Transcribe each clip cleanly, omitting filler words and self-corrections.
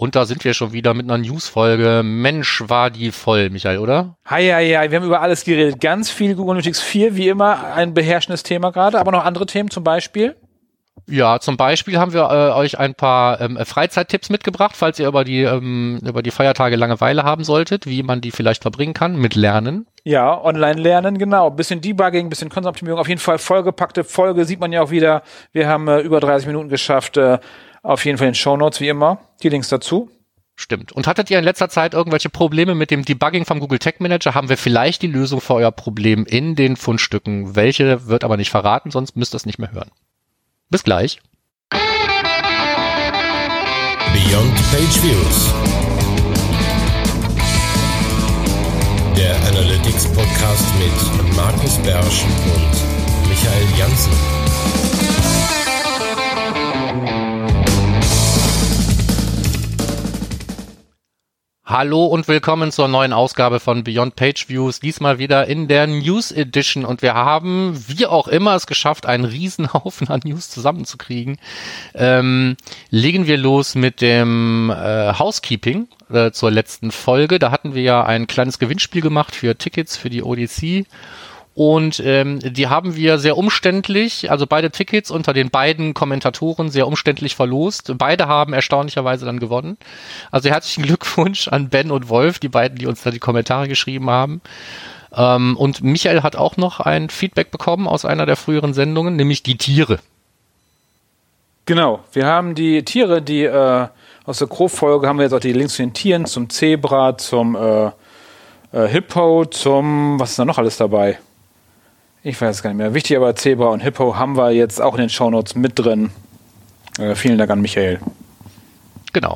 Und da sind wir schon wieder mit einer News-Folge. Mensch, war die voll, Michael, oder? Hi, wir haben über alles geredet. Ganz viel Google Analytics 4, wie immer, ein beherrschendes Thema gerade, aber noch andere Themen zum Beispiel? Ja, zum Beispiel haben wir euch ein paar Freizeittipps mitgebracht, falls ihr über die Feiertage Langeweile haben solltet, wie man die vielleicht verbringen kann mit Lernen. Ja, online lernen, genau. Bisschen Debugging, bisschen Konsooptimierung. Auf jeden Fall vollgepackte Folge, sieht man ja auch wieder. Wir haben über 30 Minuten geschafft. Auf jeden Fall in den Shownotes, wie immer. Die Links dazu. Stimmt. Und hattet ihr in letzter Zeit irgendwelche Probleme mit dem Debugging vom Google Tag Manager? Haben wir vielleicht die Lösung für euer Problem in den Fundstücken? Welche wird aber nicht verraten, sonst müsst ihr es nicht mehr hören. Bis gleich. Beyond Page Views. Der Analytics Podcast mit Markus Bersch und Michael Janssen. Hallo und willkommen zur neuen Ausgabe von Beyond Page Views, diesmal wieder in der News Edition, und wir haben, wie auch immer, es geschafft, einen Riesenhaufen an News zusammenzukriegen. Legen wir los mit dem Housekeeping zur letzten Folge. Da hatten wir ja ein kleines Gewinnspiel gemacht für Tickets für die ODC. Und die haben wir sehr umständlich, also beide Tickets unter den beiden Kommentatoren sehr umständlich verlost. Beide haben erstaunlicherweise dann gewonnen. Also herzlichen Glückwunsch an Ben und Wolf, die beiden, die uns da die Kommentare geschrieben haben. Und Michael hat auch noch ein Feedback bekommen aus einer der früheren Sendungen, nämlich die Tiere. Genau, wir haben die Tiere, die aus der Crow-Folge haben wir jetzt auch die Links zu den Tieren, zum Zebra, zum Hippo, zum, was ist da noch alles dabei? Ich weiß es gar nicht mehr. Wichtig, aber Zebra und Hippo haben wir jetzt auch in den Shownotes mit drin. Vielen Dank an Michael. Genau.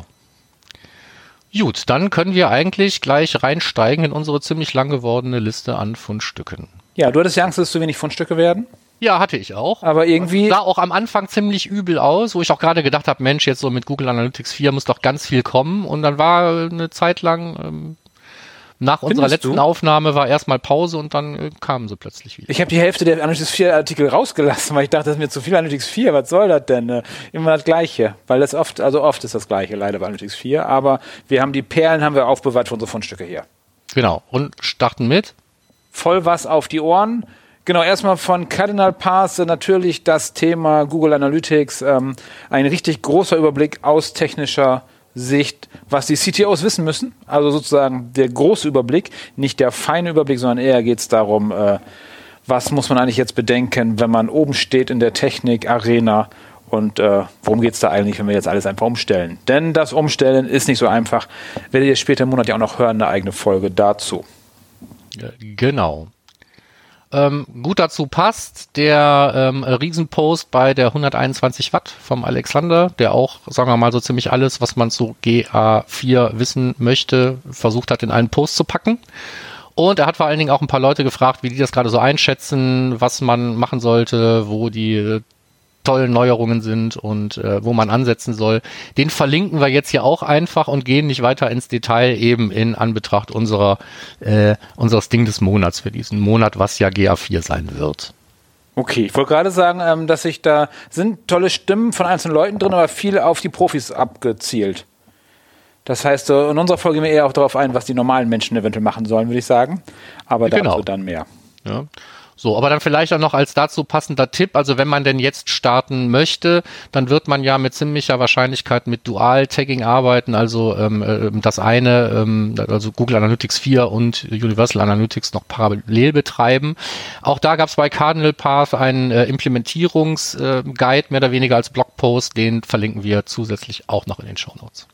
Gut, dann können wir eigentlich gleich reinsteigen in unsere ziemlich lang gewordene Liste an Fundstücken. Ja, du hattest ja Angst, dass es zu wenig Fundstücke werden? Ja, hatte ich auch. Aber irgendwie sah auch am Anfang ziemlich übel aus, wo ich auch gerade gedacht habe, Mensch, jetzt so mit Google Analytics 4 muss doch ganz viel kommen. Und dann war eine Zeit lang... Nach unserer letzten Aufnahme war erstmal Pause und dann kamen sie plötzlich wieder. Ich habe die Hälfte der Analytics 4 Artikel rausgelassen, weil ich dachte, das ist mir zu viel Analytics 4. Was soll das denn? Immer das Gleiche. Weil das oft ist das Gleiche leider bei Analytics 4. Aber wir haben die Perlen aufbewahrt für unsere Fundstücke hier. Genau. Und starten mit? Voll was auf die Ohren. Genau, erstmal von Cardinal Pass natürlich das Thema Google Analytics. Ein richtig großer Überblick aus technischer Sicht, was die CTOs wissen müssen, also sozusagen der große Überblick, nicht der feine Überblick, sondern eher geht es darum, was muss man eigentlich jetzt bedenken, wenn man oben steht in der Technik-Arena und worum geht es da eigentlich, wenn wir jetzt alles einfach umstellen. Denn das Umstellen ist nicht so einfach, werdet ihr später im Monat ja auch noch hören, eine eigene Folge dazu. Ja, genau. Gut dazu passt der Riesenpost bei der 121 Watt vom Alexander, der auch, sagen wir mal, so ziemlich alles, was man zu GA4 wissen möchte, versucht hat, in einen Post zu packen. Und er hat vor allen Dingen auch ein paar Leute gefragt, wie die das gerade so einschätzen, was man machen sollte, wo die tollen Neuerungen sind und wo man ansetzen soll. Den verlinken wir jetzt hier auch einfach und gehen nicht weiter ins Detail, eben in Anbetracht unseres Ding des Monats für diesen Monat, was ja GA4 sein wird. Okay, ich wollte gerade sagen, dass da sind tolle Stimmen von einzelnen Leuten drin, aber viele auf die Profis abgezielt. Das heißt, in unserer Folge gehen wir eher auch darauf ein, was die normalen Menschen eventuell machen sollen, würde ich sagen. Aber dazu dann mehr. Ja. So, aber dann vielleicht auch noch als dazu passender Tipp, also wenn man denn jetzt starten möchte, dann wird man ja mit ziemlicher Wahrscheinlichkeit mit Dual-Tagging arbeiten, also das eine, also Google Analytics 4 und Universal Analytics noch parallel betreiben. Auch da gab es bei Cardinal Path einen Implementierungsguide, mehr oder weniger als Blogpost, den verlinken wir zusätzlich auch noch in den Shownotes.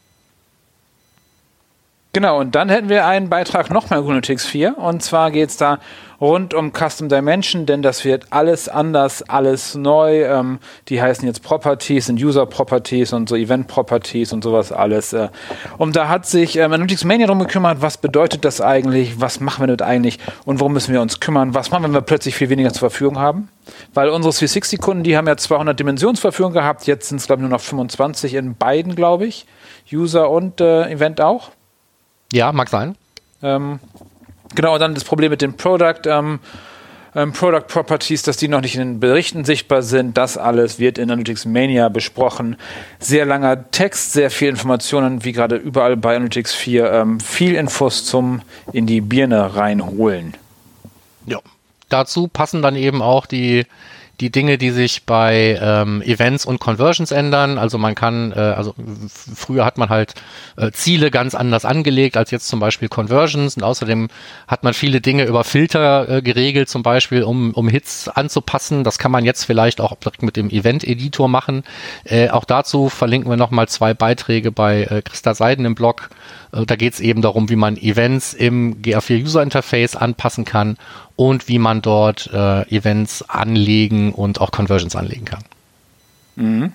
Genau, und dann hätten wir einen Beitrag nochmal Google Analytics 4, und zwar geht es da rund um Custom Dimension, denn das wird alles anders, alles neu. Die heißen jetzt Properties, sind User Properties und so Event Properties und sowas alles. Und da hat sich Analytics Mania drum gekümmert, was bedeutet das eigentlich, was machen wir damit eigentlich und worum müssen wir uns kümmern, was machen wir, wenn wir plötzlich viel weniger zur Verfügung haben. Weil unsere 360-Kunden, die haben ja 200 Dimensionen zur Verfügung gehabt, jetzt sind es glaube ich nur noch 25 in beiden, glaube ich, User und Event auch. Ja, mag sein. Genau, und dann das Problem mit dem Product. Product Properties, dass die noch nicht in den Berichten sichtbar sind. Das alles wird in Analytics Mania besprochen. Sehr langer Text, sehr viel Informationen, wie gerade überall bei Analytics 4. Viel Infos zum in die Birne reinholen. Ja. Dazu passen dann eben auch die Dinge, die sich bei Events und Conversions ändern. Also man kann, früher hat man halt Ziele ganz anders angelegt als jetzt zum Beispiel Conversions, und außerdem hat man viele Dinge über Filter geregelt, zum Beispiel um Hits anzupassen. Das kann man jetzt vielleicht auch direkt mit dem Event-Editor machen. Auch dazu verlinken wir nochmal 2 Beiträge bei Christa Seiden im Blog. Da geht es eben darum, wie man Events im GA4 User Interface anpassen kann und wie man dort Events anlegen und auch Conversions anlegen kann. Mhm.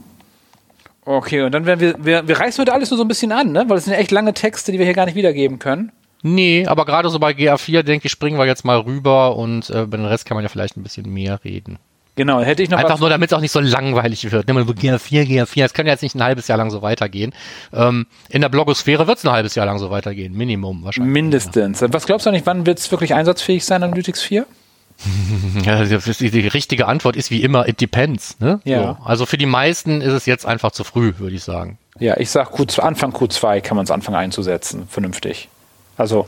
Okay, und dann werden wir reißen heute alles nur so ein bisschen an, ne? Weil es sind ja echt lange Texte, die wir hier gar nicht wiedergeben können. Nee, aber gerade so bei GA4, denke ich, springen wir jetzt mal rüber und bei den Rest kann man ja vielleicht ein bisschen mehr reden. Genau, hätte ich noch einfach nur, damit es auch nicht so langweilig wird. Nimm mal GA4, das kann ja jetzt nicht ein halbes Jahr lang so weitergehen. In der Blogosphäre wird es ein halbes Jahr lang so weitergehen, Minimum wahrscheinlich. Mindestens. Ja. Was glaubst du eigentlich, wann wird es wirklich einsatzfähig sein, Analytics 4? Ja, die richtige Antwort ist wie immer, it depends. Ne? Ja. So. Also für die meisten ist es jetzt einfach zu früh, würde ich sagen. Ja, ich sag Anfang Q2 kann man es anfangen einzusetzen, vernünftig. Also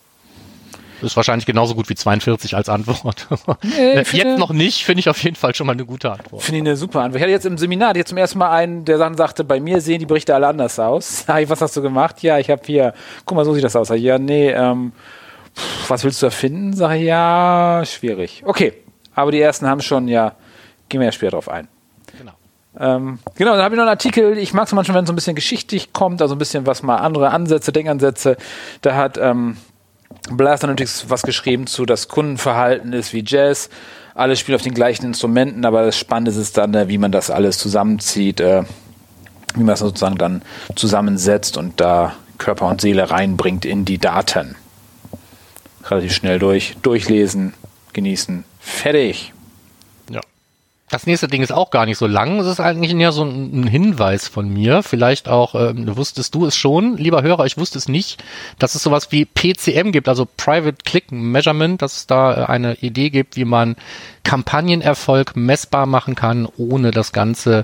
ist wahrscheinlich genauso gut wie 42 als Antwort. Jetzt noch nicht, finde ich auf jeden Fall schon mal eine gute Antwort. Finde ich eine super Antwort. Ich hatte jetzt im Seminar zum ersten Mal einen, der dann sagte, bei mir sehen die Berichte alle anders aus. Was hast du gemacht? Ja, ich habe hier, guck mal, so sieht das aus. Ja, nee, was willst du erfinden? Sag ich, ja, schwierig. Okay, aber die ersten haben schon, ja, gehen wir ja später drauf ein. Genau, dann habe ich noch einen Artikel, ich mag es manchmal, wenn es so ein bisschen geschichtlich kommt, also ein bisschen was mal andere Ansätze, Denkansätze. Da hat Blast Analytics was geschrieben zu, das Kundenverhalten ist wie Jazz. Alles spielt auf den gleichen Instrumenten, aber das Spannende ist dann, wie man das alles zusammenzieht, wie man das sozusagen dann zusammensetzt und da Körper und Seele reinbringt in die Daten. Relativ schnell durchlesen, genießen, fertig. Ja. Das nächste Ding ist auch gar nicht so lang. Es ist eigentlich eher so ein Hinweis von mir. Vielleicht auch, wusstest du es schon, lieber Hörer, ich wusste es nicht, dass es sowas wie PCM gibt, also Private Click Measurement, dass es da eine Idee gibt, wie man Kampagnenerfolg messbar machen kann, ohne das Ganze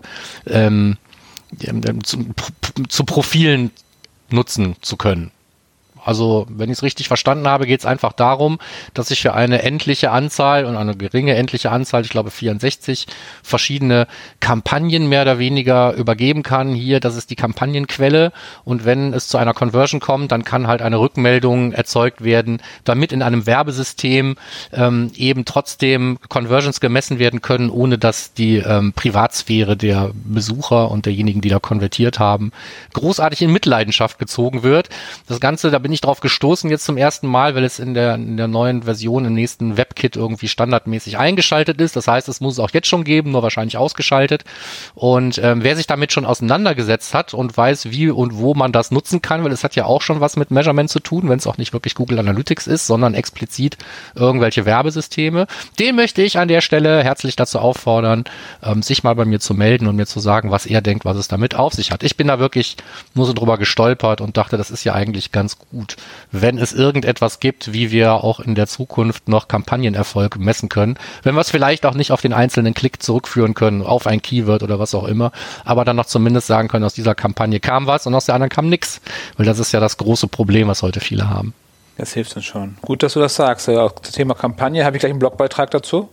zu Profilen nutzen zu können. Also, wenn ich es richtig verstanden habe, geht es einfach darum, dass ich für eine endliche Anzahl und eine geringe endliche Anzahl, ich glaube 64, verschiedene Kampagnen mehr oder weniger übergeben kann. Hier, das ist die Kampagnenquelle, und wenn es zu einer Conversion kommt, dann kann halt eine Rückmeldung erzeugt werden, damit in einem Werbesystem eben trotzdem Conversions gemessen werden können, ohne dass die Privatsphäre der Besucher und derjenigen, die da konvertiert haben, großartig in Mitleidenschaft gezogen wird. Das Ganze, da bin ich drauf gestoßen jetzt zum ersten Mal, weil es in der neuen Version im nächsten WebKit irgendwie standardmäßig eingeschaltet ist. Das heißt, es muss es auch jetzt schon geben, nur wahrscheinlich ausgeschaltet. Und wer sich damit schon auseinandergesetzt hat und weiß, wie und wo man das nutzen kann, weil es hat ja auch schon was mit Measurement zu tun, wenn es auch nicht wirklich Google Analytics ist, sondern explizit irgendwelche Werbesysteme, den möchte ich an der Stelle herzlich dazu auffordern, sich mal bei mir zu melden und mir zu sagen, was er denkt, was es damit auf sich hat. Ich bin da wirklich nur so drüber gestolpert und dachte, das ist ja eigentlich ganz gut, wenn es irgendetwas gibt, wie wir auch in der Zukunft noch Kampagnenerfolg messen können. Wenn wir es vielleicht auch nicht auf den einzelnen Klick zurückführen können, auf ein Keyword oder was auch immer, aber dann noch zumindest sagen können, aus dieser Kampagne kam was und aus der anderen kam nichts. Weil das ist ja das große Problem, was heute viele haben. Das hilft uns schon. Gut, dass du das sagst. Auch das Thema Kampagne, habe ich gleich einen Blogbeitrag dazu.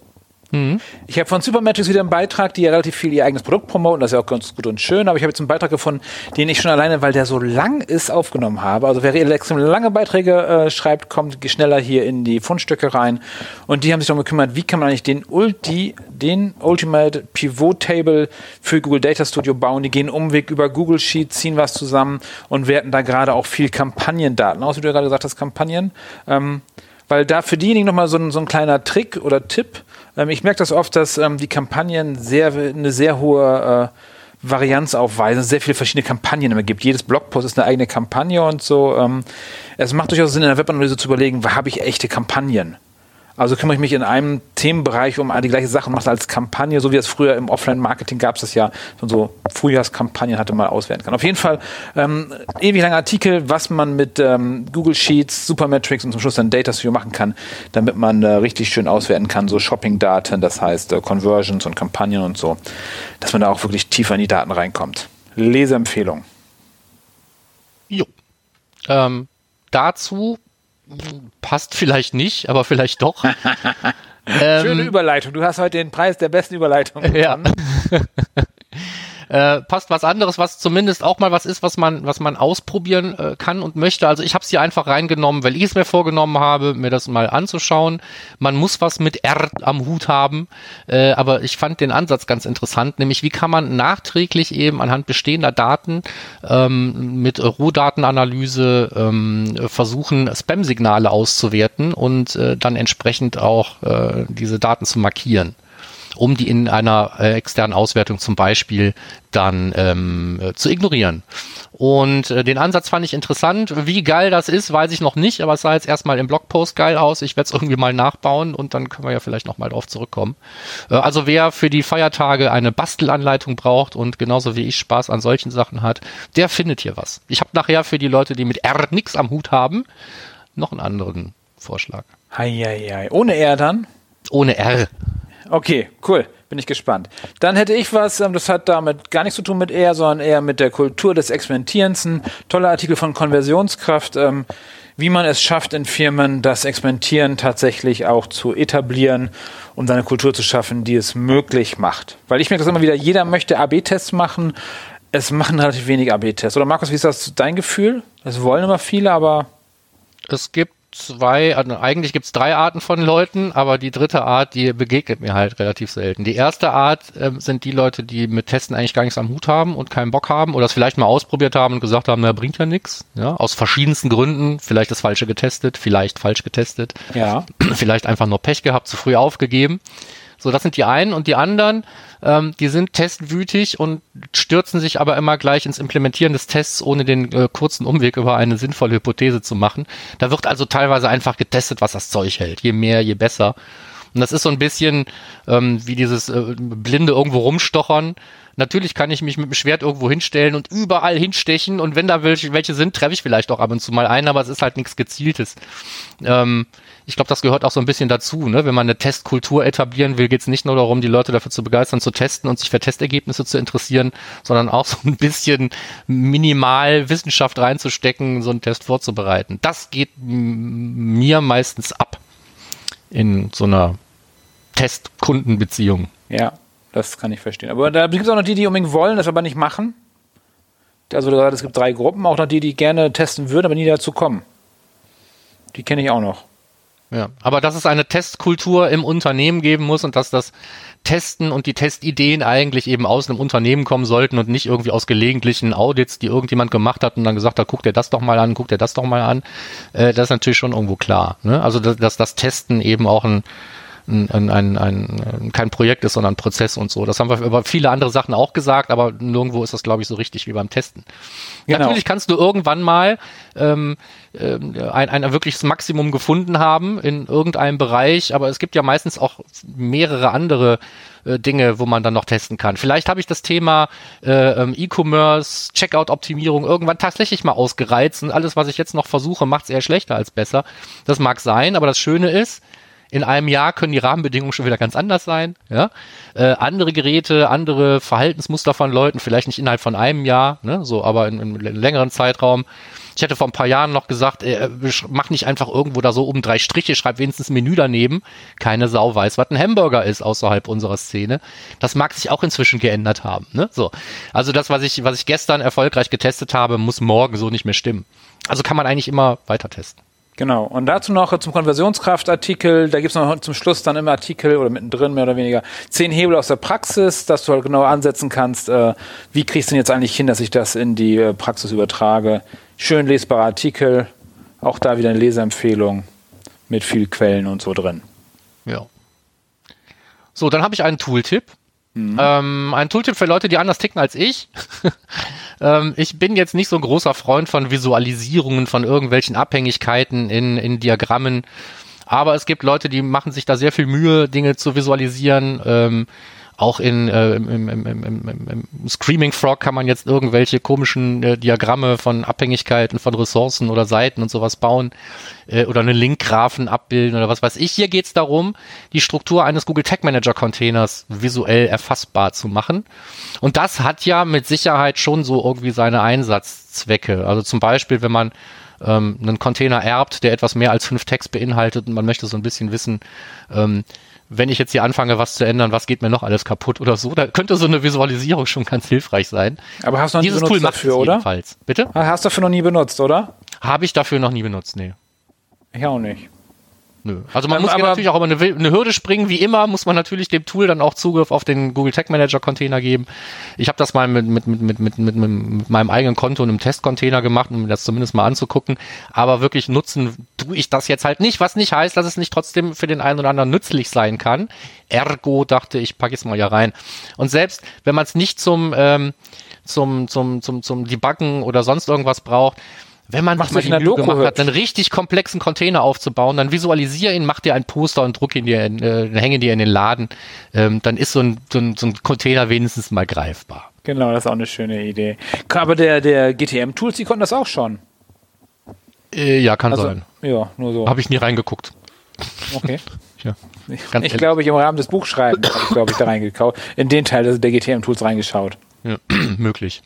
Ich habe von Supermetrics wieder einen Beitrag, die ja relativ viel ihr eigenes Produkt promoten, das ist ja auch ganz gut und schön, aber ich habe jetzt einen Beitrag gefunden, den ich schon alleine, weil der so lang ist, aufgenommen habe. Also wer extrem lange Beiträge schreibt, kommt schneller hier in die Fundstücke rein, und die haben sich darum gekümmert, wie kann man eigentlich den Ultimate Pivot Table für Google Data Studio bauen. Die gehen Umweg über Google Sheets, ziehen was zusammen und werten da gerade auch viel Kampagnendaten aus, wie du ja gerade gesagt hast, Kampagnen. Weil da für diejenigen nochmal so ein kleiner Trick oder Tipp. Ich merke das oft, dass die Kampagnen eine sehr hohe Varianz aufweisen, sehr viele verschiedene Kampagnen immer gibt. Jedes Blogpost ist eine eigene Kampagne und so. Es macht durchaus Sinn, in der Webanalyse zu überlegen, habe ich echte Kampagnen? Also kümmere ich mich in einem Themenbereich um die gleiche Sache und mache es als Kampagne, so wie es früher im Offline-Marketing gab es das ja, so Frühjahrskampagnen hatte man auswerten kann. Auf jeden Fall ewig langer Artikel, was man mit Google Sheets, Supermetrics und zum Schluss dann Data Studio machen kann, damit man richtig schön auswerten kann, so Shopping-Daten, das heißt Conversions und Kampagnen und so, dass man da auch wirklich tiefer in die Daten reinkommt. Leseempfehlung. Jo. Dazu passt vielleicht nicht, aber vielleicht doch. Schöne Überleitung. Du hast heute den Preis der besten Überleitung gewonnen. Ja. Passt was anderes, was zumindest auch mal was ist, was man ausprobieren kann und möchte. Also ich habe es hier einfach reingenommen, weil ich es mir vorgenommen habe, mir das mal anzuschauen. Man muss was mit R am Hut haben, aber ich fand den Ansatz ganz interessant, nämlich wie kann man nachträglich eben anhand bestehender Daten mit Rohdatenanalyse versuchen, Spam-Signale auszuwerten und dann entsprechend auch diese Daten zu markieren, um die in einer externen Auswertung zum Beispiel dann zu ignorieren. Und den Ansatz fand ich interessant. Wie geil das ist, weiß ich noch nicht, aber es sah jetzt erstmal im Blogpost geil aus. Ich werde es irgendwie mal nachbauen und dann können wir ja vielleicht nochmal drauf zurückkommen. Also wer für die Feiertage eine Bastelanleitung braucht und genauso wie ich Spaß an solchen Sachen hat, der findet hier was. Ich habe nachher für die Leute, die mit R nix am Hut haben, noch einen anderen Vorschlag. Heieiei. Ohne R dann? Ohne R. Okay, cool. Bin ich gespannt. Dann hätte ich was, das hat damit gar nichts zu tun mit R, sondern eher mit der Kultur des Experimentierens. Ein toller Artikel von Konversionskraft, wie man es schafft in Firmen, das Experimentieren tatsächlich auch zu etablieren, um eine Kultur zu schaffen, die es möglich macht. Weil ich merke das immer wieder, jeder möchte AB-Tests machen, es machen relativ wenig AB-Tests. Oder Markus, wie ist das dein Gefühl? Das wollen immer viele, aber... Es gibt eigentlich gibt es 3 Arten von Leuten, aber die dritte Art, die begegnet mir halt relativ selten. Die erste Art sind die Leute, die mit Testen eigentlich gar nichts am Hut haben und keinen Bock haben oder es vielleicht mal ausprobiert haben und gesagt haben, na, bringt ja nichts. Ja, aus verschiedensten Gründen, vielleicht das Falsche getestet, vielleicht falsch getestet, ja, vielleicht einfach nur Pech gehabt, zu früh aufgegeben. So, das sind die einen und die anderen, die sind testwütig und stürzen sich aber immer gleich ins Implementieren des Tests, ohne den kurzen Umweg über eine sinnvolle Hypothese zu machen. Da wird also teilweise einfach getestet, was das Zeug hält. Je mehr, je besser. Und das ist so ein bisschen wie dieses blinde irgendwo rumstochern. Natürlich kann ich mich mit dem Schwert irgendwo hinstellen und überall hinstechen und wenn da welche sind, treffe ich vielleicht auch ab und zu mal einen, aber es ist halt nichts Gezieltes. Ich glaube, das gehört auch so ein bisschen dazu, ne? Wenn man eine Testkultur etablieren will, geht es nicht nur darum, die Leute dafür zu begeistern, zu testen und sich für Testergebnisse zu interessieren, sondern auch so ein bisschen minimal Wissenschaft reinzustecken, so einen Test vorzubereiten. Das geht mir meistens ab in so einer Test-Kunden-Beziehung. Ja, das kann ich verstehen. Aber da gibt es auch noch die unbedingt wollen, das aber nicht machen. Also es gibt 3 Gruppen, auch noch die gerne testen würden, aber nie dazu kommen. Die kenne ich auch noch. Ja, aber dass es eine Testkultur im Unternehmen geben muss und dass das Testen und die Testideen eigentlich eben aus einem Unternehmen kommen sollten und nicht irgendwie aus gelegentlichen Audits, die irgendjemand gemacht hat und dann gesagt hat, guck dir das doch mal an, guck dir das doch mal an. Das ist natürlich schon irgendwo klar. Ne? Also dass das Testen eben auch kein Projekt ist, sondern ein Prozess und so. Das haben wir über viele andere Sachen auch gesagt, aber nirgendwo ist das, glaube ich, so richtig wie beim Testen. Genau. Natürlich kannst du irgendwann mal ein wirkliches Maximum gefunden haben in irgendeinem Bereich, aber es gibt ja meistens auch mehrere andere Dinge, wo man dann noch testen kann. Vielleicht habe ich das Thema E-Commerce, Checkout-Optimierung irgendwann tatsächlich mal ausgereizt und alles, was ich jetzt noch versuche, macht es eher schlechter als besser. Das mag sein, aber das Schöne ist, in einem Jahr können die Rahmenbedingungen schon wieder ganz anders sein. Ja? Andere Geräte, andere Verhaltensmuster von Leuten, vielleicht nicht innerhalb von einem Jahr, ne? So, aber in einem längeren Zeitraum. Ich hätte vor ein paar Jahren noch gesagt, mach nicht einfach irgendwo da so oben 3 Striche, schreib wenigstens ein Menü daneben. Keine Sau weiß, was ein Hamburger ist außerhalb unserer Szene. Das mag sich auch inzwischen geändert haben. Ne? So. Also das, was ich gestern erfolgreich getestet habe, muss morgen so nicht mehr stimmen. Also kann man eigentlich immer weiter testen. Genau. Und dazu noch zum Konversionskraftartikel. Da gibt es noch zum Schluss dann immer Artikel oder mittendrin mehr oder weniger 10 Hebel aus der Praxis, dass du halt genau ansetzen kannst, wie kriegst du denn jetzt eigentlich hin, dass ich das in die Praxis übertrage. Schön lesbarer Artikel. Auch da wieder eine Leseempfehlung mit viel Quellen und so drin. Ja. So, dann habe ich einen Tooltip. Ein Tooltip für Leute, die anders ticken als ich. Ich bin jetzt nicht so ein großer Freund von Visualisierungen von irgendwelchen Abhängigkeiten in Diagrammen. Aber es gibt Leute, die machen sich da sehr viel Mühe, Dinge zu visualisieren. Auch im Screaming Frog kann man jetzt irgendwelche komischen Diagramme von Abhängigkeiten von Ressourcen oder Seiten und sowas bauen oder einen Linkgraphen abbilden oder was weiß ich. Hier geht es darum, die Struktur eines Google Tag Manager Containers visuell erfassbar zu machen. Und das hat ja mit Sicherheit schon so irgendwie seine Einsatzzwecke. Also zum Beispiel, wenn man einen Container erbt, der etwas mehr als 5 Tags beinhaltet und man möchte so ein bisschen wissen, wenn ich jetzt hier anfange, was zu ändern, was geht mir noch alles kaputt oder so, da könnte so eine Visualisierung schon ganz hilfreich sein. Aber hast du noch nie benutzt dafür, oder? Jedenfalls. Bitte? Hast du dafür noch nie benutzt, oder? Habe ich dafür noch nie benutzt, nee. Ich auch nicht. Nö. Also man muss natürlich auch über eine Hürde springen. Wie immer muss man natürlich dem Tool dann auch Zugriff auf den Google Tag Manager Container geben. Ich habe das mal mit meinem eigenen Konto in einem Testcontainer gemacht, um mir das zumindest mal anzugucken. Aber wirklich nutzen tue ich das jetzt halt nicht, was nicht heißt, dass es nicht trotzdem für den einen oder anderen nützlich sein kann. Ergo dachte ich, packe ich es mal hier rein. Und selbst wenn man es nicht zum Debuggen oder sonst irgendwas braucht, wenn man sich mal die Mühe gemacht hat, einen richtig komplexen Container aufzubauen, dann visualisiere ihn, mach dir ein Poster und druck ihn dir, hänge dir in den Laden. Dann ist so ein Container wenigstens mal greifbar. Genau, das ist auch eine schöne Idee. Aber der GTM-Tools, die konnten das auch schon. Ja, kann sein. Ja, nur so. Habe ich nie reingeguckt. Okay. Ja, ich glaube, im Rahmen des Buchschreibens habe ich, glaube ich, da reingeguckt. In den Teil der GTM-Tools reingeschaut. Ja, möglich.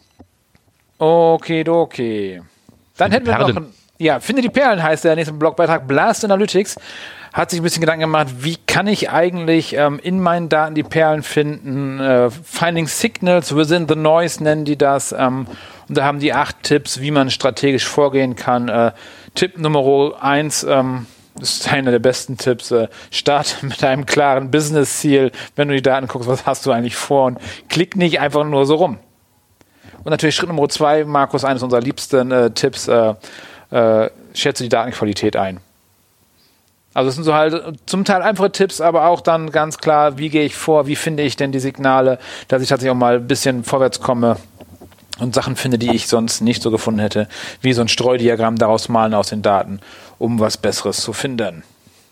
Okay. Dann hätten wir noch Finde die Perlen heißt der nächste Blogbeitrag. Blast Analytics hat sich ein bisschen Gedanken gemacht, wie kann ich eigentlich in meinen Daten die Perlen finden? Finding Signals within the noise nennen die das. Und da haben die 8 Tipps, wie man strategisch vorgehen kann. Tipp Nummer 1, das ist einer der besten Tipps. Start mit einem klaren Business-Ziel. Wenn du die Daten guckst, was hast du eigentlich vor? Und klick nicht einfach nur so rum. Und natürlich Schritt Nummer 2, Markus, eines unserer liebsten Tipps, schätze die Datenqualität ein. Also es sind so halt zum Teil einfache Tipps, aber auch dann ganz klar, wie gehe ich vor, wie finde ich denn die Signale, dass ich tatsächlich auch mal ein bisschen vorwärts komme und Sachen finde, die ich sonst nicht so gefunden hätte, wie so ein Streudiagramm daraus malen aus den Daten, um was Besseres zu finden.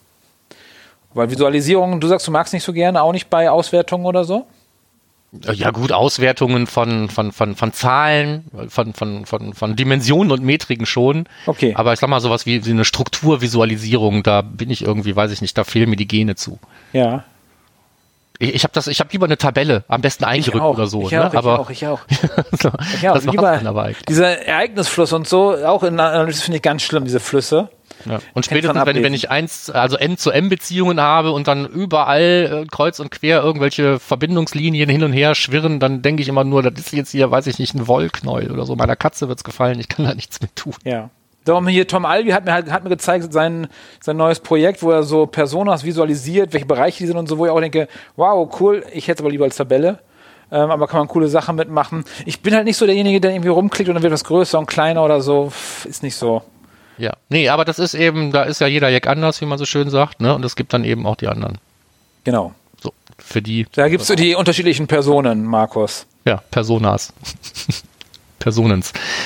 Weil Visualisierung, du sagst, du magst nicht so gerne, auch nicht bei Auswertungen oder so? Ja gut, Auswertungen von Zahlen, von Dimensionen und Metriken schon. Okay. Aber ich sag mal sowas wie eine Strukturvisualisierung, da bin ich irgendwie, weiß ich nicht, da fehlen mir die Gene zu. Ja. Ich habe lieber eine Tabelle, am besten eingerückt oder so. Ich auch. So, das lieber dieser Ereignisfluss und so, auch in Analyse finde ich ganz schlimm, diese Flüsse. Ja. Und spätestens, wenn ich M-zu-M-Beziehungen habe und dann überall kreuz und quer irgendwelche Verbindungslinien hin und her schwirren, dann denke ich immer nur, das ist jetzt hier, weiß ich nicht, ein Wollknäuel oder so. Meiner Katze wird's gefallen, ich kann da nichts mit tun. Ja. Darum hier, Tom Alvi hat mir gezeigt, sein neues Projekt, wo er so Personas visualisiert, welche Bereiche die sind und so, wo ich auch denke, wow, cool, ich hätte es aber lieber als Tabelle. Aber kann man coole Sachen mitmachen. Ich bin halt nicht so derjenige, der irgendwie rumklickt und dann wird was größer und kleiner oder so. Ist nicht so. Ja, nee, aber das ist eben, da ist ja jeder Jack anders, wie man so schön sagt, ne? Und es gibt dann eben auch die anderen. Genau. So, für die. Da gibt es so die unterschiedlichen Personen, Markus. Ja, Personas. Personen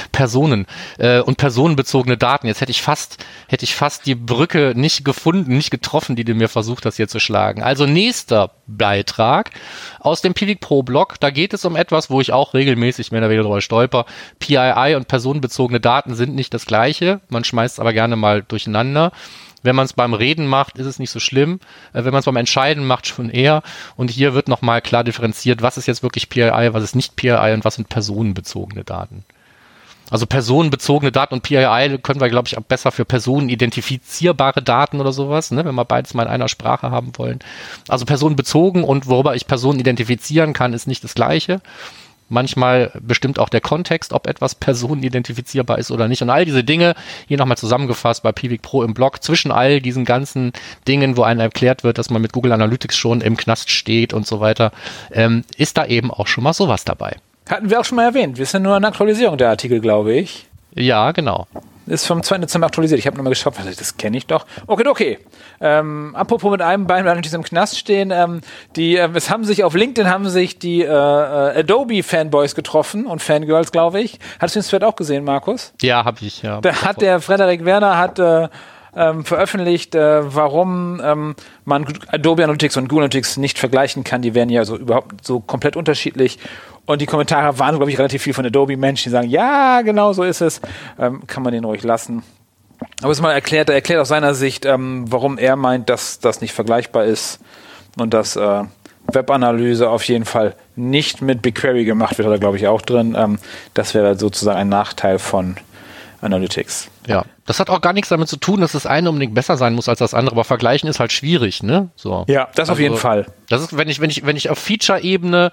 und personenbezogene Daten. Jetzt hätte ich fast die Brücke nicht gefunden, nicht getroffen, die du mir versucht hast hier zu schlagen. Also nächster Beitrag aus dem Pivik Pro Blog. Da geht es um etwas, wo ich auch regelmäßig mehr oder weniger drüber stolper. PII und personenbezogene Daten sind nicht das Gleiche. Man schmeißt es aber gerne mal durcheinander. Wenn man es beim Reden macht, ist es nicht so schlimm. Wenn man es beim Entscheiden macht, schon eher. Und hier wird nochmal klar differenziert, was ist jetzt wirklich PII, was ist nicht PII und was sind personenbezogene Daten. Also personenbezogene Daten und PII können wir, glaube ich, auch besser für personenidentifizierbare Daten oder sowas, ne, wenn wir beides mal in einer Sprache haben wollen. Also personenbezogen und worüber ich Personen identifizieren kann, ist nicht das Gleiche. Manchmal bestimmt auch der Kontext, ob etwas personenidentifizierbar ist oder nicht. Und all diese Dinge, hier nochmal zusammengefasst bei Pivik Pro im Blog, zwischen all diesen ganzen Dingen, wo einem erklärt wird, dass man mit Google Analytics schon im Knast steht und so weiter, ist da eben auch schon mal sowas dabei. Hatten wir auch schon mal erwähnt. Wir sind nur eine Aktualisierung der Artikel, glaube ich. Ja, genau. Ist vom 2. Dezember aktualisiert. Ich habe nochmal geschaut, das kenne ich doch. Okay. Apropos mit einem Bein, weil die im Knast stehen, es haben sich auf LinkedIn die Adobe-Fanboys getroffen und Fangirls, glaube ich. Hattest du den Thread auch gesehen, Markus? Ja, habe ich, ja. Da hat der Frederik Werner veröffentlicht, warum man Adobe Analytics und Google Analytics nicht vergleichen kann. Die werden ja so überhaupt so komplett unterschiedlich. Und die Kommentare waren, glaube ich, relativ viel von Adobe-Menschen, die sagen, ja, genau so ist es. Kann man den ruhig lassen. Aber es ist mal erklärt aus seiner Sicht, warum er meint, dass das nicht vergleichbar ist und dass Webanalyse auf jeden Fall nicht mit BigQuery gemacht wird, hat er, glaube ich, auch drin. Das wäre sozusagen ein Nachteil von Analytics. Ja, das hat auch gar nichts damit zu tun, dass das eine unbedingt besser sein muss als das andere, aber vergleichen ist halt schwierig, ne? So. Ja, das auf jeden Fall. Das ist, wenn ich auf Feature-Ebene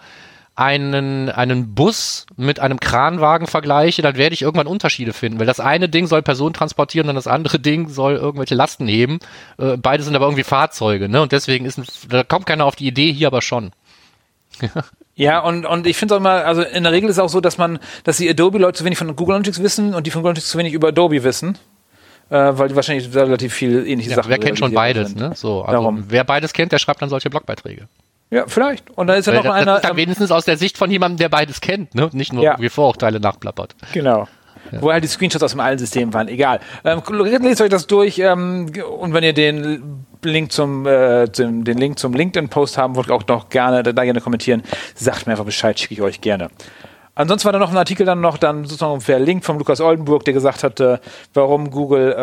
einen Bus mit einem Kranwagen vergleiche, dann werde ich irgendwann Unterschiede finden, weil das eine Ding soll Personen transportieren und das andere Ding soll irgendwelche Lasten heben. Beide sind aber irgendwie Fahrzeuge, ne? Und deswegen da kommt keiner auf die Idee, hier aber schon. Ja, und ich finde es auch immer, also in der Regel ist es auch so, dass die Adobe-Leute zu wenig von Google Analytics wissen und die von Google Analytics zu wenig über Adobe wissen. Weil die wahrscheinlich relativ viel ähnliche Sachen. Wer kennt schon beides, ne? So, also wer beides kennt, der schreibt dann solche Blogbeiträge. Ja, vielleicht. Und da ist ja noch einer. Das ist dann wenigstens aus der Sicht von jemandem, der beides kennt, ne? Nicht nur irgendwie Vorurteile nachplappert. Genau. Ja. Wo halt die Screenshots aus dem alten System waren. Egal. Lest euch das durch und wenn ihr den Link zum LinkedIn-Post haben wollt, auch noch gerne kommentieren. Sagt mir einfach Bescheid, schicke ich euch gerne. Ansonsten war da noch ein Artikel dann sozusagen verlinkt vom Lukas Oldenburg, der gesagt hatte, warum Google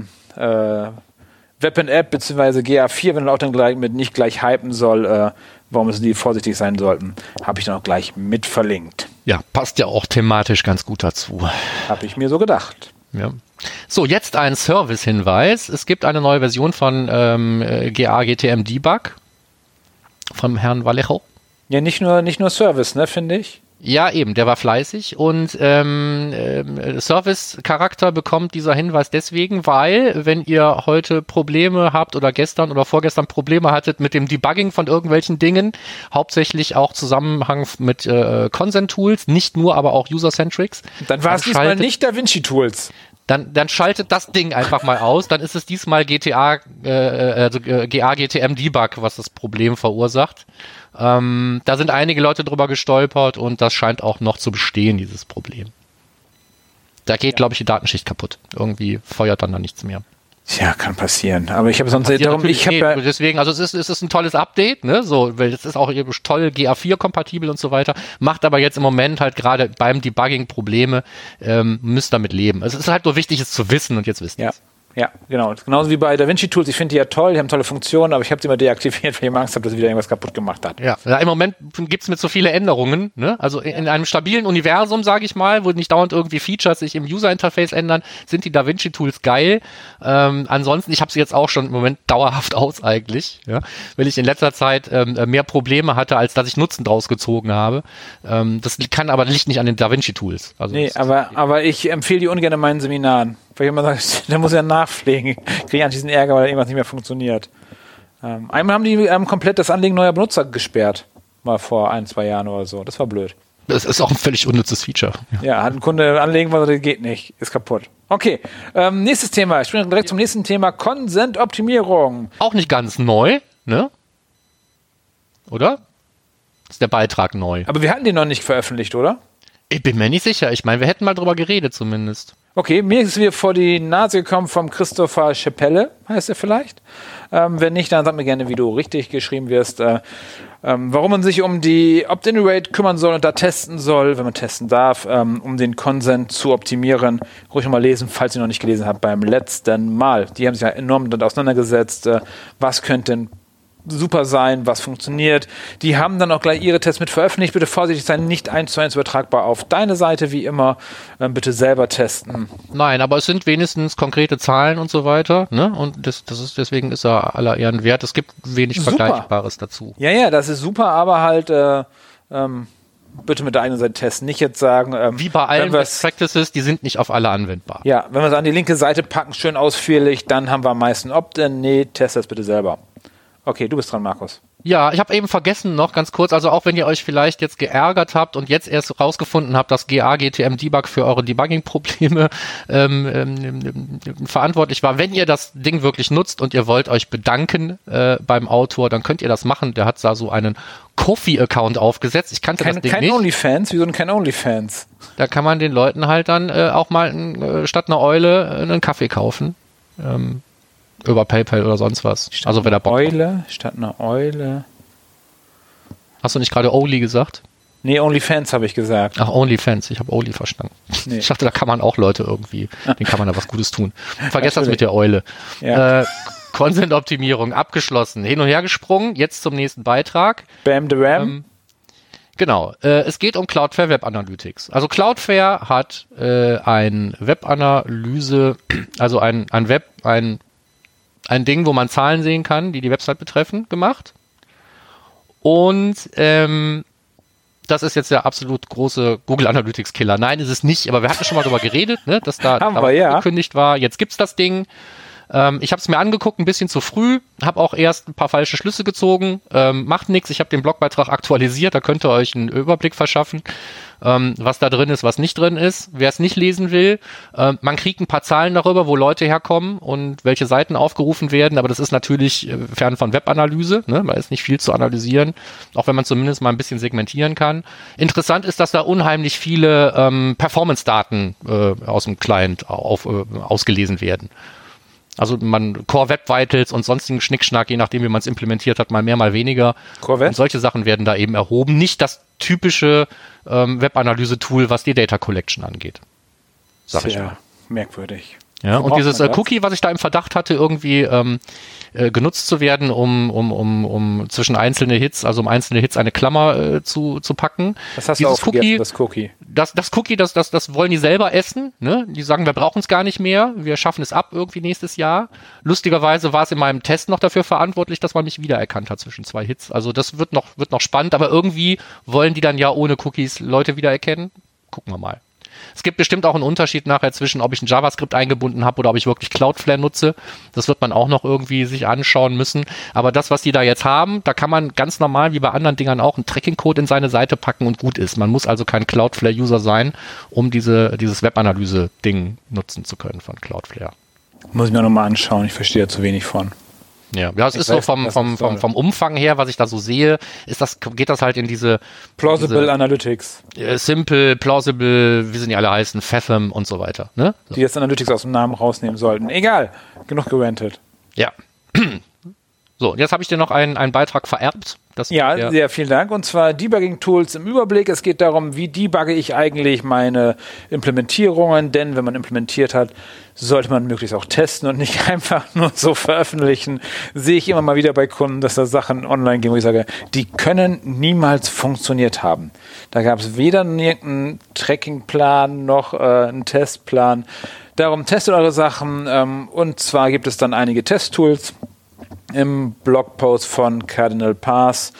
Web-in-App bzw. GA4, wenn man auch dann gleich nicht gleich hypen soll, warum müssen die vorsichtig sein sollten, habe ich dann auch gleich mit verlinkt. Ja, passt ja auch thematisch ganz gut dazu. Habe ich mir so gedacht. Ja. So, jetzt ein Service-Hinweis. Es gibt eine neue Version von GA-GTM Debug vom Herrn Vallejo. Ja, nicht nur Service, ne, finde ich. Ja, eben, der war fleißig und Service-Charakter bekommt dieser Hinweis deswegen, weil, wenn ihr heute Probleme habt oder gestern oder vorgestern Probleme hattet mit dem Debugging von irgendwelchen Dingen, hauptsächlich auch Zusammenhang mit Consent-Tools, nicht nur, aber auch User-Centrics. Dann war es diesmal nicht DaVinci-Tools. Dann schaltet das Ding einfach mal aus, dann ist es diesmal GA-GTM Debug, was das Problem verursacht. Da sind einige Leute drüber gestolpert und das scheint auch noch zu bestehen, dieses Problem. Da geht, glaube ich, die Datenschicht kaputt. Irgendwie feuert dann da nichts mehr. Tja, kann passieren. Aber ich habe sonst deswegen, also es ist ein tolles Update, ne? So, weil es ist auch toll GA4-kompatibel und so weiter, macht aber jetzt im Moment halt gerade beim Debugging Probleme, müsst damit leben. Also es ist halt nur wichtig, es zu wissen und jetzt wisst ihr es. Ja, genau. Genauso wie bei DaVinci Tools. Ich finde die ja toll, die haben tolle Funktionen, aber ich habe sie immer deaktiviert, weil ich Angst habe, dass sie wieder irgendwas kaputt gemacht hat. Ja, im Moment gibt es mit so viele Änderungen, ne? Also in einem stabilen Universum, sage ich mal, wo nicht dauernd irgendwie Features sich im User-Interface ändern, sind die DaVinci Tools geil. Ansonsten, ich habe sie jetzt auch schon im Moment dauerhaft aus eigentlich, ja? Weil ich in letzter Zeit mehr Probleme hatte, als dass ich Nutzen draus gezogen habe. Das liegt nicht an den DaVinci Tools. Also nee, aber ich empfehle die ungern in meinen Seminaren. Weil ich immer sage, der muss ja nachpflegen. Kriege ich diesen Ärger, weil irgendwas nicht mehr funktioniert. Einmal haben die komplett das Anlegen neuer Benutzer gesperrt. Mal vor 1-2 Jahren oder so. Das war blöd. Das ist auch ein völlig unnützes Feature. Ja, hat ein Kunde anlegen wollen, das geht nicht. Ist kaputt. Okay, nächstes Thema. Ich springe direkt zum nächsten Thema. Consent-Optimierung. Auch nicht ganz neu, ne? Oder? Ist der Beitrag neu. Aber wir hatten den noch nicht veröffentlicht, oder? Ich bin mir nicht sicher. Ich meine, wir hätten mal drüber geredet zumindest. Okay, mir ist wieder vor die Nase gekommen vom Christopher Schepelle, heißt er vielleicht. Wenn nicht, dann sag mir gerne, wie du richtig geschrieben wirst. Warum man sich um die Opt-in-Rate kümmern soll und da testen soll, wenn man testen darf, um den Consent zu optimieren. Ruhig mal lesen, falls ihr noch nicht gelesen habt, beim letzten Mal. Die haben sich ja enorm damit auseinandergesetzt. Was könnte denn super sein, was funktioniert. Die haben dann auch gleich ihre Tests mit veröffentlicht. Bitte vorsichtig sein, nicht 1:1 übertragbar auf deine Seite, wie immer. Bitte selber testen. Nein, aber es sind wenigstens konkrete Zahlen und so weiter, ne? Und deswegen ist er aller Ehren wert. Es gibt wenig Vergleichbares dazu. Ja, das ist super, aber halt bitte mit der eigenen Seite testen. Nicht jetzt sagen, wie bei allen Best Practices, die sind nicht auf alle anwendbar. Ja, wenn wir es an die linke Seite packen, schön ausführlich, dann haben wir am meisten Opt-in. Nee, test das bitte selber. Okay, du bist dran, Markus. Ja, ich habe eben vergessen noch ganz kurz, also auch wenn ihr euch vielleicht jetzt geärgert habt und jetzt erst rausgefunden habt, dass GA-GTM Debug für eure Debugging-Probleme verantwortlich war, wenn ihr das Ding wirklich nutzt und ihr wollt euch bedanken beim Autor, dann könnt ihr das machen. Der hat da so einen Kofi-Account aufgesetzt. Ich kannte das Ding nicht. Kein OnlyFans? Wieso denn kein OnlyFans? Da kann man den Leuten halt dann auch mal statt einer Eule einen Kaffee kaufen. Über PayPal oder sonst was. Also wenn er Bock Eule, statt einer Eule. Hast du nicht gerade Oli gesagt? Nee, OnlyFans habe ich gesagt. Ach, OnlyFans. Ich habe Oli verstanden. Nee. Ich dachte, da kann man auch Leute irgendwie, denen kann man da was Gutes tun. Vergesst das mit der Eule. Ja. Consent-Optimierung abgeschlossen. Hin und her gesprungen. Jetzt zum nächsten Beitrag. Bam the Ram. Genau. Es geht um Cloudflare Web Analytics. Also Cloudflare hat ein Webanalyse, also ein Ding, wo man Zahlen sehen kann, die die Website betreffen, gemacht. Und das ist jetzt der absolut große Google Analytics Killer. Nein, ist es nicht, aber wir hatten schon mal darüber geredet, ne, dass da angekündigt war, jetzt gibt's das Ding. Ich habe es mir angeguckt, ein bisschen zu früh, habe auch erst ein paar falsche Schlüsse gezogen, macht nichts, ich habe den Blogbeitrag aktualisiert, da könnt ihr euch einen Überblick verschaffen, was da drin ist, was nicht drin ist. Wer es nicht lesen will, man kriegt ein paar Zahlen darüber, wo Leute herkommen und welche Seiten aufgerufen werden, aber das ist natürlich fern von Webanalyse, ne? Da ist nicht viel zu analysieren, auch wenn man zumindest mal ein bisschen segmentieren kann. Interessant ist, dass da unheimlich viele Performance-Daten aus dem Client ausgelesen werden. Also Core Web Vitals und sonstigen Schnickschnack, je nachdem, wie man es implementiert hat, mal mehr, mal weniger. Und solche Sachen werden da eben erhoben. Nicht das typische Web-Analyse-Tool, was die Data Collection angeht. Sag ich mal. Merkwürdig. Ja, und dieses Cookie, was ich da im Verdacht hatte, irgendwie genutzt zu werden, um zwischen einzelne Hits, also um einzelne Hits eine Klammer zu packen. Das hast dieses du auch vergessen, das Cookie. Das Cookie, das wollen die selber essen. Ne? Die sagen, wir brauchen es gar nicht mehr. Wir schaffen es ab irgendwie nächstes Jahr. Lustigerweise war es in meinem Test noch dafür verantwortlich, dass man mich wiedererkannt hat zwischen zwei Hits. Also das wird noch spannend, aber irgendwie wollen die dann ja ohne Cookies Leute wiedererkennen. Gucken wir mal. Es gibt bestimmt auch einen Unterschied nachher zwischen, ob ich ein JavaScript eingebunden habe oder ob ich wirklich Cloudflare nutze. Das wird man auch noch irgendwie sich anschauen müssen. Aber das, was die da jetzt haben, da kann man ganz normal wie bei anderen Dingern auch einen Tracking-Code in seine Seite packen und gut ist. Man muss also kein Cloudflare-User sein, um dieses Webanalyse-Ding nutzen zu können von Cloudflare. Muss ich mir nochmal anschauen. Ich verstehe ja zu wenig von. Ja, es ist so vom Umfang her, was ich da so sehe, geht das halt in diese Plausible Analytics. Simple, Plausible, wie sie die alle heißen, Fathom und so weiter. Ne? So. Die jetzt Analytics aus dem Namen rausnehmen sollten. Egal, genug gerantet. Ja. So, jetzt habe ich dir noch einen Beitrag vererbt. Sehr vielen Dank. Und zwar Debugging-Tools im Überblick. Es geht darum, wie debugge ich eigentlich meine Implementierungen, denn wenn man implementiert hat, sollte man möglichst auch testen und nicht einfach nur so veröffentlichen. Sehe ich immer mal wieder bei Kunden, dass da Sachen online gehen, wo ich sage, die können niemals funktioniert haben. Da gab es weder einen Trackingplan noch einen Testplan. Darum testet eure Sachen und zwar gibt es dann einige Testtools im Blogpost von Cardinal Pass,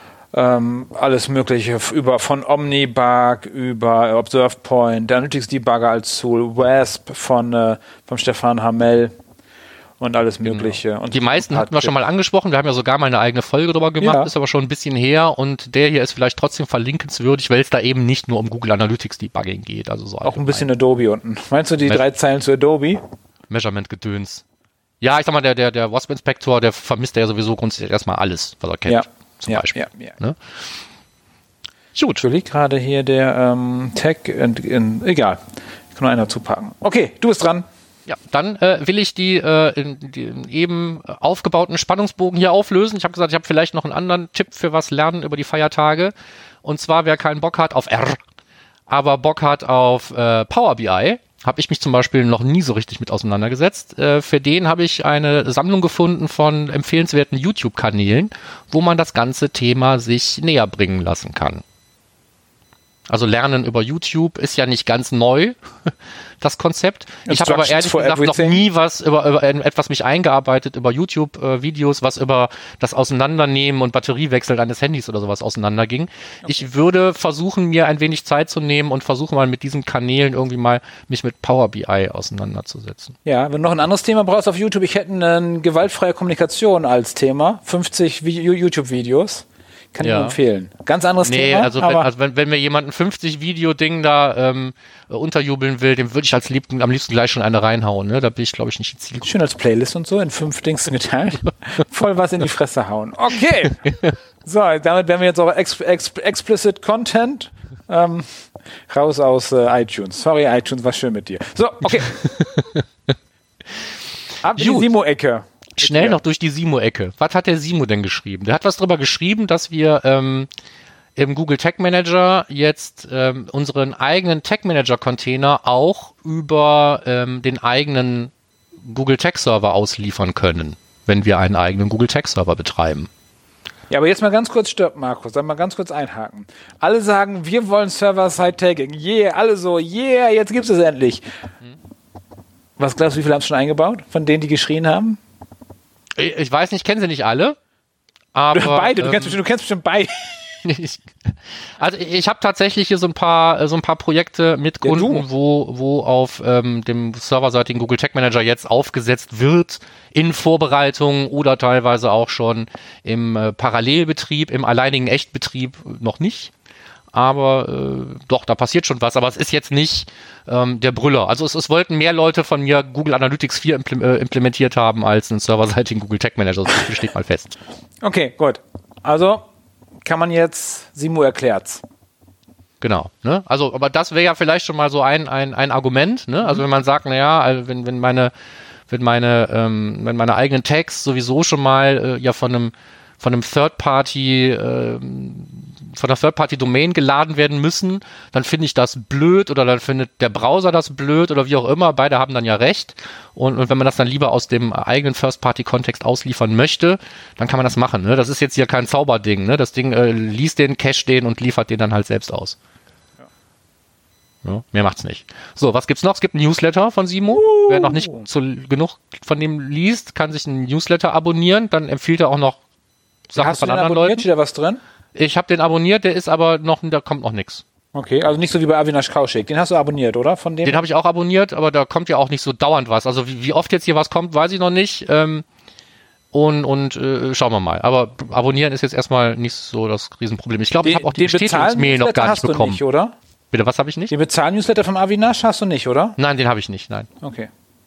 alles mögliche von Omnibug über Observe Point, der Analytics Debugger als Tool, WASP vom Stefan Hamel und alles mögliche. Genau. Und die meisten hatten wir schon mal angesprochen, wir haben ja sogar mal eine eigene Folge drüber gemacht, ist aber schon ein bisschen her und der hier ist vielleicht trotzdem verlinkenswürdig, weil es da eben nicht nur um Google Analytics Debugging geht. Also so auch ein bisschen Adobe unten. Meinst du die 3 Zeilen zu Adobe? Measurement-Gedöns. Ja, ich sag mal, der WASP-Inspektor, der vermisst ja sowieso grundsätzlich erstmal alles, was er kennt. Zum Beispiel. Ne? Gut. Ich überlege gerade hier der Tag, egal. Ich kann nur einer zupacken. Okay, du bist dran. Ja, dann will ich die eben aufgebauten Spannungsbogen hier auflösen. Ich habe gesagt, ich habe vielleicht noch einen anderen Tipp für was lernen über die Feiertage. Und zwar, wer keinen Bock hat auf R, aber Bock hat auf Power BI, habe ich mich zum Beispiel noch nie so richtig mit auseinandergesetzt. Für den habe ich eine Sammlung gefunden von empfehlenswerten YouTube-Kanälen, wo man das ganze Thema sich näher bringen lassen kann. Also Lernen über YouTube ist ja nicht ganz neu, das Konzept. Ich habe aber ehrlich gesagt noch nie was über etwas mich eingearbeitet über YouTube-Videos, was über das Auseinandernehmen und Batteriewechsel eines Handys oder sowas auseinanderging. Okay. Ich würde versuchen, mir ein wenig Zeit zu nehmen und versuche mal mit diesen Kanälen irgendwie mal mich mit Power BI auseinanderzusetzen. Ja, wenn du noch ein anderes Thema brauchst auf YouTube, ich hätte eine gewaltfreie Kommunikation als Thema, 50 YouTube-Videos. Kann ich empfehlen. Ganz anderes Thema. Also wenn mir jemand ein 50-Video-Ding da unterjubeln will, dem würde ich am liebsten gleich schon eine reinhauen. Ne? Da bin ich, glaube ich, nicht Ziel. Schön als Playlist und so, in 5 Dings geteilt. Voll was in die Fresse hauen. Okay. So, damit werden wir jetzt auch explicit Content raus aus iTunes. Sorry, iTunes, war schön mit dir. So, okay. Ab in die Simo-Ecke. Schnell noch durch die Simo-Ecke. Was hat der Simo denn geschrieben? Der hat was drüber geschrieben, dass wir im Google Tag Manager jetzt unseren eigenen Tag Manager Container auch über den eigenen Google Tag Server ausliefern können, wenn wir einen eigenen Google Tag Server betreiben. Ja, aber jetzt mal ganz kurz stopp, Markus, dann mal ganz kurz einhaken. Alle sagen, wir wollen Server-Side-Tagging. Yeah, alle so, yeah, jetzt gibt es endlich. Was glaubst du, wie viele haben es schon eingebaut, von denen, die geschrien haben? Ich weiß nicht, kennen sie nicht alle. Aber, beide, du kennst bestimmt beide. Also ich habe tatsächlich hier so ein paar Projekte mit Kunden, wo auf dem serverseitigen Google Tag Manager jetzt aufgesetzt wird, in Vorbereitung oder teilweise auch schon im Parallelbetrieb, im alleinigen Echtbetrieb noch nicht. Aber doch, da passiert schon was. Aber es ist jetzt nicht der Brüller. Also es wollten mehr Leute von mir Google Analytics 4 implementiert haben als einen serverseitigen Google Tag Manager. Das steht mal fest. Okay, gut. Also kann man jetzt, Simo erklärt's. Genau, ne? Also, aber das wäre ja vielleicht schon mal so ein Argument, ne? Also wenn man sagt, naja, also wenn meine eigenen Tags sowieso schon mal ja von einem Third-Party, von der Third-Party-Domain geladen werden müssen, dann finde ich das blöd oder dann findet der Browser das blöd oder wie auch immer. Beide haben dann ja recht. Und wenn man das dann lieber aus dem eigenen First-Party-Kontext ausliefern möchte, dann kann man das machen. Ne? Das ist jetzt hier kein Zauberding. Ne? Das Ding liest den, cache den und liefert den dann halt selbst aus. Ja, mehr macht's nicht. So, was gibt's noch? Es gibt ein Newsletter von Simo. Wer noch nicht genug von dem liest, kann sich einen Newsletter abonnieren. Dann empfiehlt er auch noch Sachen von anderen Leuten. Steht da was drin? Ich habe den abonniert, der ist aber noch, da kommt noch nichts. Okay, also nicht so wie bei Avinash Kaushik. Den hast du abonniert, oder? Von dem? Den habe ich auch abonniert, aber da kommt ja auch nicht so dauernd was. Also wie oft jetzt hier was kommt, weiß ich noch nicht. Schauen wir mal. Aber abonnieren ist jetzt erstmal nicht so das Riesenproblem. Ich glaube, ich habe auch die Bestätigungsmail noch gar nicht bekommen. Nicht, oder? Bitte, was habe ich nicht? Den Bezahl-Newsletter vom Avinash hast du nicht, oder? Nein, den habe ich nicht, nein. Okay.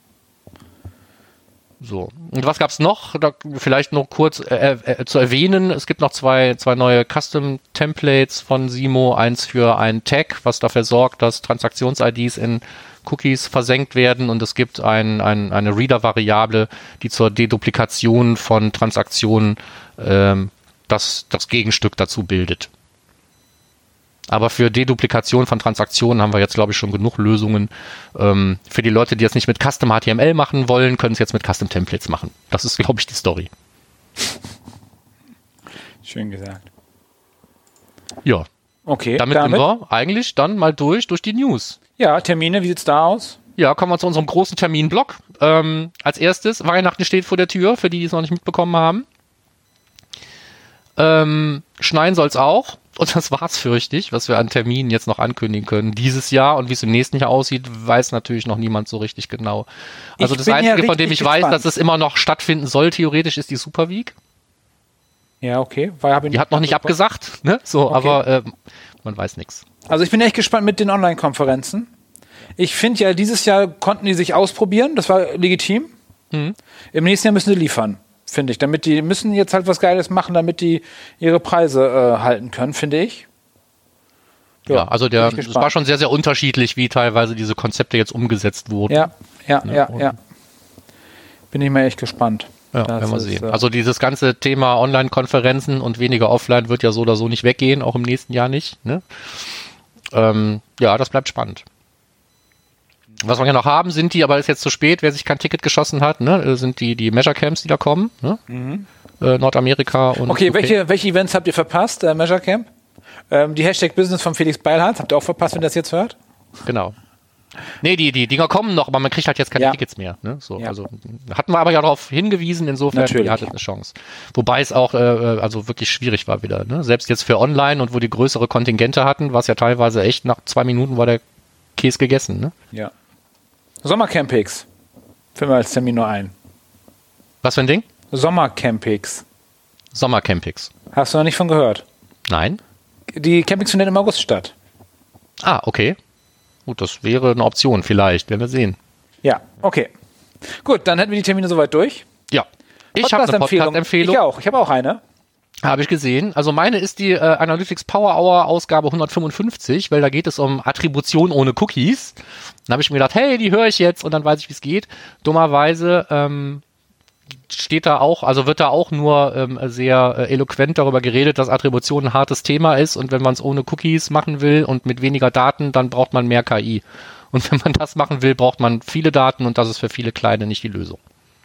So. Und was gab's noch? Da vielleicht noch kurz zu erwähnen. Es gibt noch zwei neue Custom-Templates von Simo. Eins für einen Tag, was dafür sorgt, dass Transaktions-IDs in Cookies versenkt werden. Und es gibt eine Reader-Variable, die zur Deduplikation von Transaktionen das Gegenstück dazu bildet. Aber für Deduplikation von Transaktionen haben wir jetzt, glaube ich, schon genug Lösungen. Für die Leute, die jetzt nicht mit Custom HTML machen wollen, können es jetzt mit Custom Templates machen. Das ist, glaube ich, die Story. Schön gesagt. Ja. Okay. Damit sind wir eigentlich dann mal durch die News. Ja, Termine, wie sieht's da aus? Ja, kommen wir zu unserem großen Terminblock. Als erstes, Weihnachten steht vor der Tür, für die es noch nicht mitbekommen haben. Schneien soll es auch. Und das war's, fürchte ich, was wir an Terminen jetzt noch ankündigen können. Dieses Jahr und wie es im nächsten Jahr aussieht, weiß natürlich noch niemand so richtig genau. Also das Einzige, von dem ich weiß, dass es immer noch stattfinden soll, theoretisch, ist die Super Week. Ja, okay. Die hat noch nicht abgesagt, ne? So, okay. Aber man weiß nichts. Also ich bin echt gespannt mit den Online-Konferenzen. Ich finde ja, dieses Jahr konnten die sich ausprobieren, das war legitim. Im nächsten Jahr müssen sie liefern. Finde ich. Die müssen jetzt halt was Geiles machen, damit die ihre Preise halten können, finde ich. Ja, also es war schon sehr, sehr unterschiedlich, wie teilweise diese Konzepte jetzt umgesetzt wurden. Ja. Bin ich mal echt gespannt. Ja, werden wir sehen. Also dieses ganze Thema Online-Konferenzen und weniger Offline wird ja so oder so nicht weggehen, auch im nächsten Jahr nicht. Ne? Ja, das bleibt spannend. Was wir ja noch haben, sind die, aber ist jetzt zu spät, wer sich kein Ticket geschossen hat, ne, sind die Measure Camps, die da kommen, ne? Nordamerika und okay, welche Events habt ihr verpasst, Measure Camp? Die Hashtag Business von Felix Beilhardt, habt ihr auch verpasst, wenn ihr das jetzt hört? Genau. Nee, die Dinger kommen noch, aber man kriegt halt jetzt keine Tickets mehr. Ne? So, ja. Also hatten wir aber ja darauf hingewiesen, insofern ihr hattet eine Chance. Wobei es auch also wirklich schwierig war wieder. Ne? Selbst jetzt für online und wo die größere Kontingente hatten, war es ja teilweise echt, nach 2 Minuten war der Käse gegessen. Ne? Ja. Sommercampings. Führen wir als Termin nur ein. Was für ein Ding? Sommercampings. Sommercampings. Hast du noch nicht von gehört? Nein. Die Campings finden im August statt. Ah, okay. Gut, das wäre eine Option vielleicht. Werden wir sehen. Ja, okay. Gut, dann hätten wir die Termine soweit durch. Ja. Ich habe eine Podcast-Empfehlung. Ich auch. Ich habe auch eine. Habe ich gesehen. Also meine ist die Analytics Power Hour Ausgabe 155, weil da geht es um Attribution ohne Cookies. Dann habe ich mir gedacht, hey, die höre ich jetzt und dann weiß ich, wie es geht. Dummerweise steht da auch, also wird da auch nur sehr eloquent darüber geredet, dass Attribution ein hartes Thema ist und wenn man es ohne Cookies machen will und mit weniger Daten, dann braucht man mehr KI. Und wenn man das machen will, braucht man viele Daten und das ist für viele Kleine nicht die Lösung.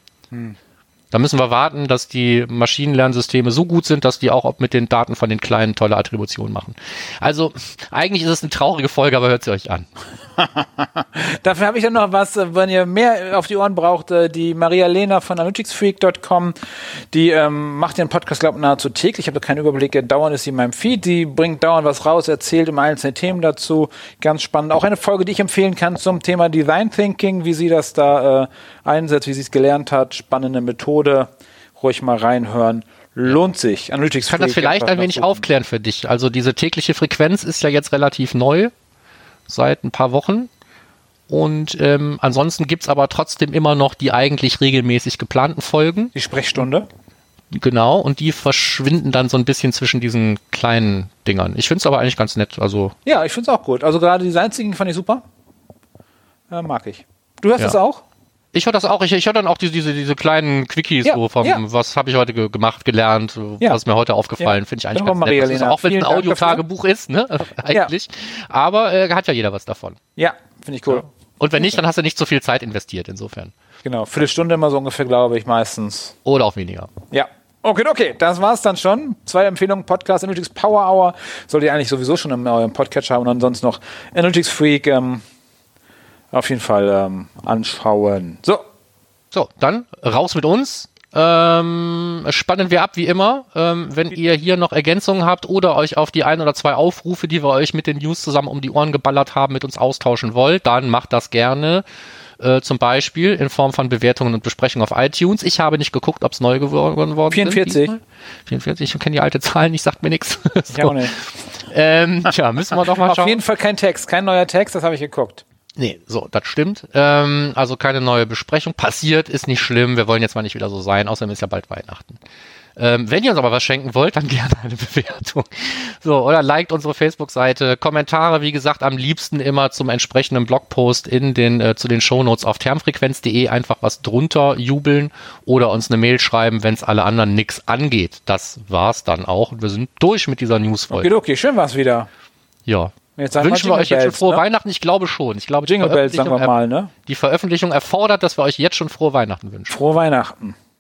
Da müssen wir warten, dass die Maschinenlernsysteme so gut sind, dass die auch mit den Daten von den Kleinen tolle Attributionen machen. Also eigentlich ist es eine traurige Folge, aber hört sie euch an. Dafür habe ich dann noch was, wenn ihr mehr auf die Ohren braucht, die Maria Lehner von analyticsfreak.com, die macht den Podcast, glaube ich, nahezu täglich. Ich habe da keinen Überblick, dauernd ist sie in meinem Feed, die bringt dauernd was raus, erzählt immer einzelne Themen dazu, ganz spannend. Auch eine Folge, die ich empfehlen kann zum Thema Design Thinking, wie sie das da einsetzt, wie sie es gelernt hat, spannende Methode, ruhig mal reinhören. Lohnt sich. Ich kann das vielleicht ein wenig aufklären für dich. Also diese tägliche Frequenz ist ja jetzt relativ neu, seit ein paar Wochen. Und ansonsten gibt's aber trotzdem immer noch die eigentlich regelmäßig geplanten Folgen. Die Sprechstunde. Genau, und die verschwinden dann so ein bisschen zwischen diesen kleinen Dingern. Ich finde es aber eigentlich ganz nett. Also ja, ich finde es auch gut. Also gerade Design Thinking fand ich super. Mag ich. Du hörst es auch? Ich höre das auch. Ich höre dann auch diese kleinen Quickies, so vom, was habe ich heute gemacht, gelernt, was ist mir heute aufgefallen, finde ich eigentlich ganz nett. Also auch wenn es ein Audio-Tagebuch ist, ne, eigentlich. Aber hat ja jeder was davon. Ja, finde ich cool. Ja. Und wenn nicht, dann hast du nicht so viel Zeit investiert, insofern. Genau, Viertelstunde immer so ungefähr, glaube ich, meistens. Oder auch weniger. Ja. Okay, das war's dann schon. 2 Empfehlungen, Podcast, Analytics Power Hour. Solltet ihr eigentlich sowieso schon in eurem Podcatcher haben und ansonsten noch Analytics Freak, auf jeden Fall anschauen. So, dann raus mit uns. Spannen wir ab wie immer. Wenn ihr hier noch Ergänzungen habt oder euch auf die 1 oder 2 Aufrufe, die wir euch mit den News zusammen um die Ohren geballert haben, mit uns austauschen wollt, dann macht das gerne. Zum Beispiel in Form von Bewertungen und Besprechungen auf iTunes. Ich habe nicht geguckt, ob es neu geworden 44. sind. 44, ich kenne die alte Zahl nicht, sagt mir nichts. So. Ich auch nicht. Tja, müssen wir doch mal schauen. Auf jeden Fall kein Text, kein neuer Text, das habe ich geguckt. Nee, so, das stimmt. Also keine neue Besprechung. Passiert, ist nicht schlimm. Wir wollen jetzt mal nicht wieder so sein. Außerdem ist ja bald Weihnachten. Wenn ihr uns aber was schenken wollt, dann gerne eine Bewertung. So, oder liked unsere Facebook-Seite. Kommentare, wie gesagt, am liebsten immer zum entsprechenden Blogpost zu den Shownotes auf termfrequenz.de. Einfach was drunter jubeln oder uns eine Mail schreiben, wenn es alle anderen nix angeht. Das war's dann auch. Und wir sind durch mit dieser Newsfolge. Okay, schön war's wieder. Ja. Wünschen wir euch jetzt schon frohe Weihnachten? Ich glaube schon. Ich glaube, Jingle Bells, sagen wir mal, ne? Die Veröffentlichung erfordert, dass wir euch jetzt schon frohe Weihnachten wünschen. Frohe Weihnachten.